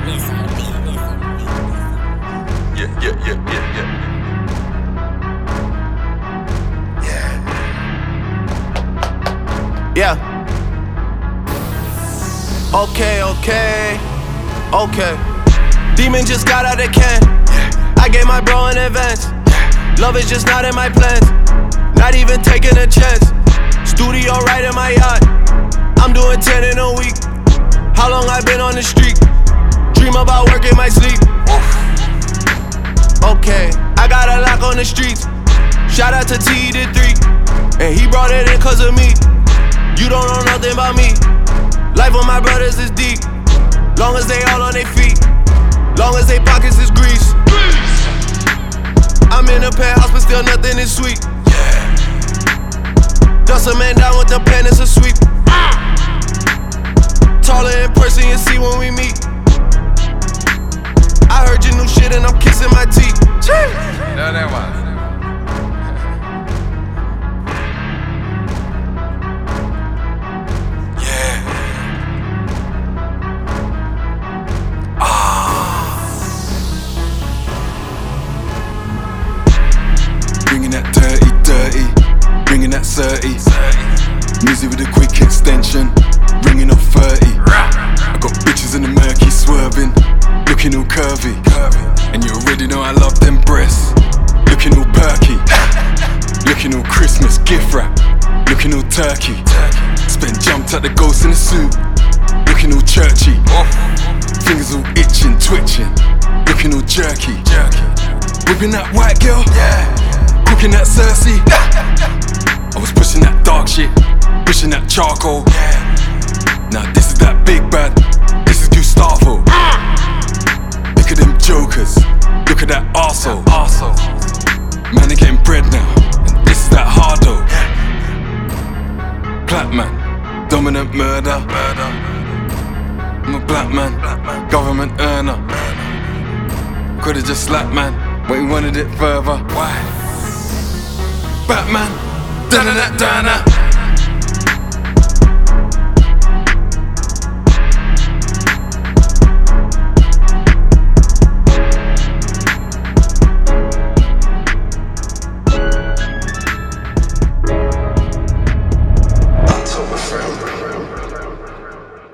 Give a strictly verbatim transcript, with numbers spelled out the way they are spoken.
Yeah, yeah, yeah, yeah, yeah. Yeah. Okay, okay, okay. Demon just got out of can. I gave my bro in advance. Love is just not in my plans. Not even taking a chance. Studio right in my yacht. I'm doing ten in a week. How long I been on the street? Dream about work in my sleep. Okay, I got a lock on the streets. Shout out to T the three. And he brought it in cause of me. You don't know nothing about me. Life of my brothers is deep. Long as they all on their feet. Long as they pockets is grease. I'm in a penthouse but still nothing is sweet. Dust a man down with the pen, it's a sweep. Taller in person, you see when we meet. I heard your new shit and I'm kissing my teeth. No, that was. Bringing that dirty, dirty, bringing that thirty. Music with a quick extension, ringing up thirty. I got bitches in the murky swerving, looking all curvy. And you already know I love them breasts, looking all perky. Looking all Christmas gift wrap, looking all turkey. Spent jumped at the ghost in the suit, looking all churchy. Fingers all itching, twitching, looking all jerky. Whipping that white girl, cooking that Cersei. I was pushing that dark shit, pushing that charcoal. Now this is that big bad, this is Gustavo. Look at them jokers, look at that arsehole. Man, they getting bread now, and this is that hardo. Clapman, dominant murder. I'm a black man, government earner. Could've just slapped man, but he wanted it further. Why? Batman, da-da-da-da-da.